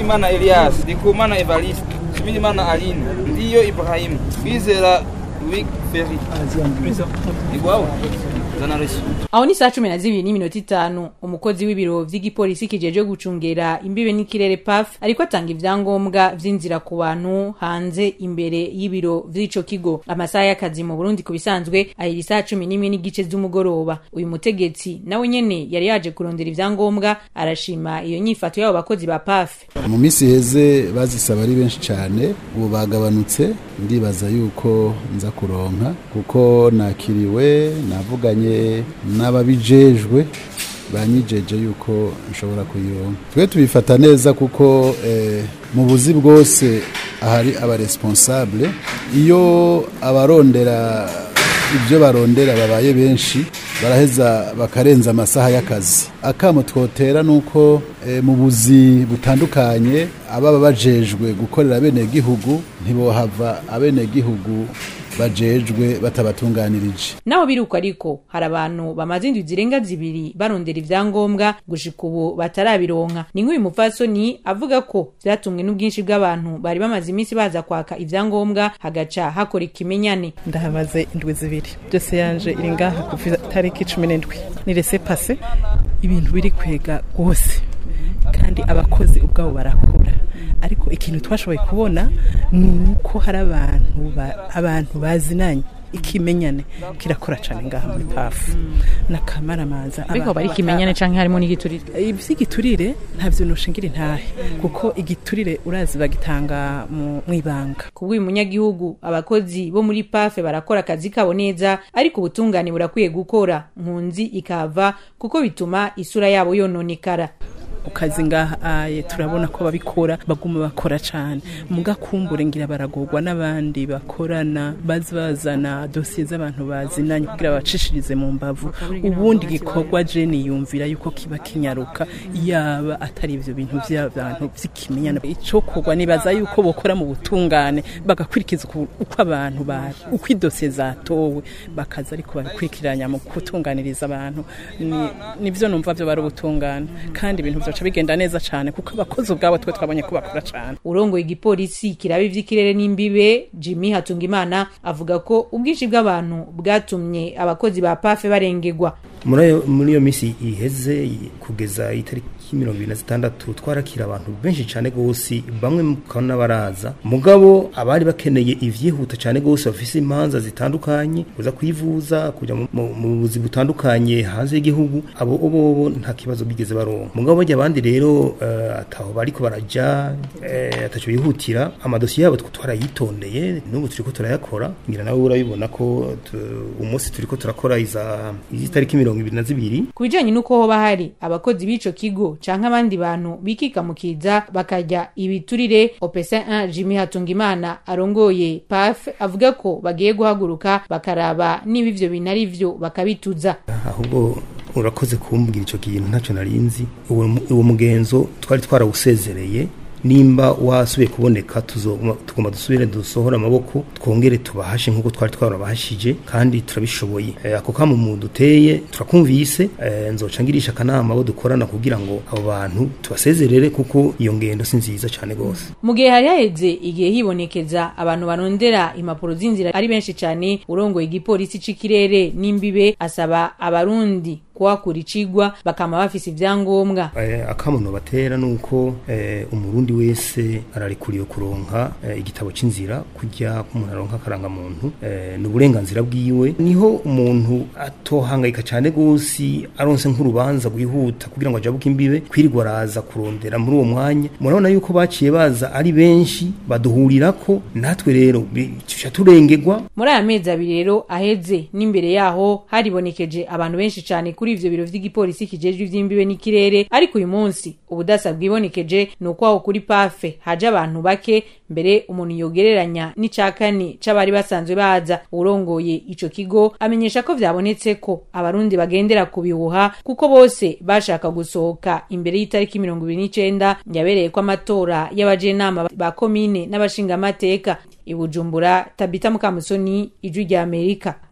Uwimana Elias, Ndikumana Evariste, Shimirimana Aline, Ndiyo Ibrahim, Bizera Louis Ferry. Igwao aho ni saa 12:05 umukozi w'ibiro vy'igipolisi kijeje gucungera imbibe n'ikirere PAF ariko atanga ivyangombwa vy'inzira ku bantu hanze imbere y'ibiro vy'ico kigo. Amasaha y'akazi mu Burundi kubisanzwe ahiri saa 11:00 z'umugoroba. Uyu mutegetsi nawe nyene yari yaje kurondera ivyangombwa, arashima iyo nyifato y'abo bakozi ba PAF. Mu misi heze bazisaba ari benshi cyane, ubu bagabanutse, ndibaza yuko nza kuronka kuko nakiriwe navuganye n'ababijejwe banyijeje yuko nshobora kuyironka. Twe tubifata neza kuko mu buzi bwose ahari aba responsable, iyo abarondera ibyo barondera babaye benshi baraheza bakarenza amasaha y'akazi. Akamo twotera nuko mu buzi butandukanye ababa bajejwe gukorera bene gihugu ntibohava abene gihugu bajejwe batabatunganirije. Naho biruko ariko hari abantu bamaze indwi zirenga zibiri barondera ivyangombwa gushika ubu batarabironka. Ni nk'uyu mupfasoni avuga ko vyatumwe n'ubwinshi bw'abantu bari bamaze iminsi baza kwaka ivyangombwa hagaca hakora ikimenyane. Ndahamaze indwi zibiri, byose yanje iri ngaha kuva tariki 17 ni laissez passer, ibintu biri kwega gose kandi abakozi ubwabo barakora. Ariko ikintu twashoboye kubona nuko hari abantu bazinanye ikimenyane kirakora cyane ngaha muri PAF n'akamaramaza. Ariko bari kimenyane canke harimo n'igiturire. Ivy'igiturire ntavyo noshingira intahe kuko igiturire urazi bagitanga mu ibanga. Kubw'uyu munyagihugu abakozi bo muri PAF barakora akazi kabo neza, ariko ubutungane burakwiye gukora nkunzi ikava kuko bituma isura yabo yononekara. Ukazi ngaha turabona ko babikora baguma bakora cyane, mugakumbure ngira baragorwa n'abandi bakorana bazana dossier z'abantu bazinanye kugira bacishirize mu mbavu. Ubundi gikorwa je niyumvira yuko kiba kinyaruka yaba atari ivyo bintu by'abantu vyikimenyana. Ico kogwa nibaza yuko bokora mu butungane bagakwirikiza uko abantu uko idossier zatowe bakaza ariko babikurikiranya mu kutunganiriza abantu. Nivyo numva byo bari ubutungane kandi ibintu bigenda neza cyane kuko abakozi ubwabo twe twabonye ko bakora cyane. Urongoye igipolisi kiraba ivy'ikirere n'imbibe Jimmy Hatungimana avuga ko ubwinshi bw'abantu bwatumye abakozi ba PAF barengegwa. Muri iyo misi iheze kugeza itariki 26 twarakira abantu benshi cyane gose, bamwe mukana baraza mugabo abari bakeneye ivyihuta cyane gose bafise imanza zitandukanye kuza kwivuza kuja mu buzi butandukanye hanze y'igihugu, abo nta kibazo bigeze baronka. Mugabo bajya abandi rero ataho bariko baraja atacho yihutira amadosiye yabo twarayitondeye n'ubu turiko turayakora. Ngira nawe urabibona ko umunsi turiko turakora itariki 22. Kubijanye nuko hoba hari abakozi b'ico kigo canke abandi bantu bikika mukiza bakajya ibiturire, OPC1 Jimmy Hatungimana arongoye PAF avuga ko bagiye guhaguruka bakaraba niba ivyo binari vyo bakabituza. Ahubwo urakoze kumbwira ico kintu ntacyo narinzi. Uwo mugenzo twari twarawusezereye, nimba wasubiye kuboneka tugomba dusubire dusohora amaboko twongere tubahashe nkuko twari twarabahashije kandi turabishoboye. Ako kamo mu duteye turakumvise, nzocangirisha kanama abo dukorana kugira ngo abo bantu tubasezerere kuko iyo ngendo si nziza cyane gose. Mu gihe hari haheze igihe hibonekeza abantu barondera impapuro z'inzira ari benshi cyane, urongoye igipolisi c'ikirere n'imbibe asaba abarundi kuhakura icigwa bakama bafise ivyangombwa. Akamuno batera nuko umurundi wese ararikuriye kuronka igitabo c'inzira kujya umuntu aronka karanga muntu, n'uburenganzira bwiwe. Niho umuntu atohangayika cyane gose aronse nk'urubanza gwihuta kugira ngo ajabuke imbibe kwirirwa araza kurondera muri uwo mwanya. Murabona yuko baciye baza ari benshi baduhurirako, natwe rero tuca turengegwa. Muri aya mezi abiri rero aheze n'imbere yaho haribonekeje abantu benshi cyane kuri ivyo biro vy'igipolisi kijejwe ivy'imbibe n'ikirere, ariko uyu munsi ubudasa bwibonekeje nuko aho kuri PAF haje abantu bake, mbere umuntu yogereranya n'icakane c'abari basanzwe baza. Urongoye ico kigo amenyesha ko vyabonetse ko abarundi bagendera kubihuha kuko bose bashaka gusohoka imbere y'itariki 29 yabereye ko amatora y'abajenama ba komine n'abashinga amateka. I Bujumbura, Tabita Mukamusoni, Ijwi rya Amerika.